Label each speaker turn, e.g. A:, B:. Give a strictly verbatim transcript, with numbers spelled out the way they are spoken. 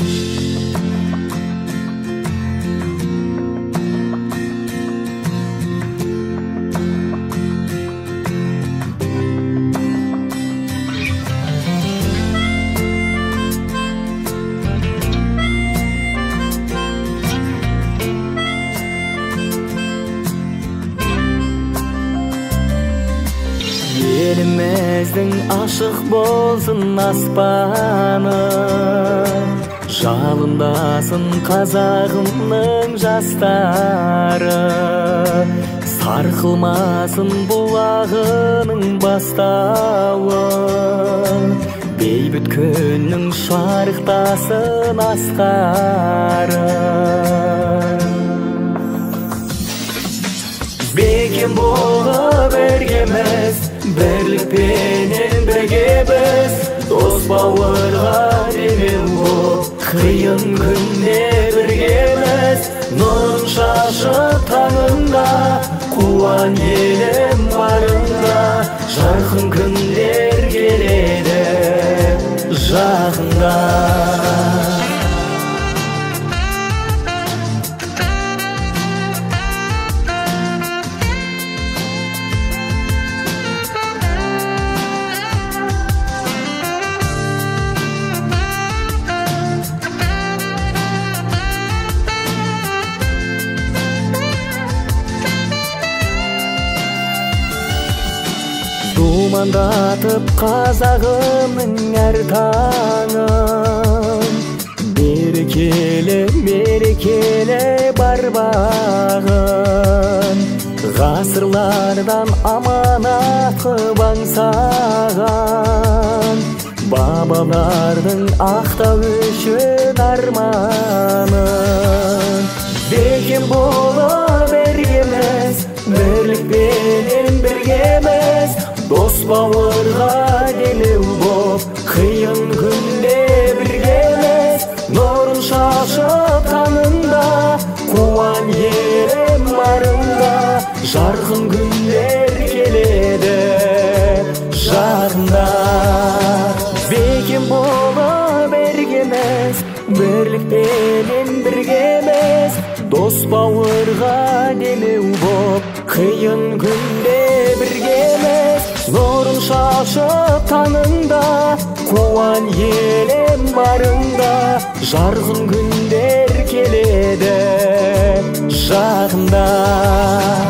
A: Elimizдің ашық болсын аспаны, жалындасын қазағымның жастары, сарқылмасын бұлағының бастауы, бейбіт күннің шарықтасын асқары. Бекем болып біргеміз, бірлікпенен біргеміз, дос бауырға демеу боп, қиын күнде біргеміз, нұрын шашып таңында, қуан елім барында, жарқын күндер келеді жақында. Думандатып қазағымның әр таңын, берекелі мерекелі бар бағын, ғасырлардан аманат қып аңсаған, бабалардың ақтау үшін арманын. Бекем болып біргеміз, бірлікпенен біргеміз, дос бауырға демеу боп, қиын күнде біргеміз, нұрын шашып таңында, қуан елім барында, жарқын күндер келеді жақында. Бекем болып біргеміз, бірлікпенен біргеміз, дос бауырға демеу боп, қиын күнде біргеміз, нұрын шашып таңында, қуан елім барында, жарқын күндер келеді жақында.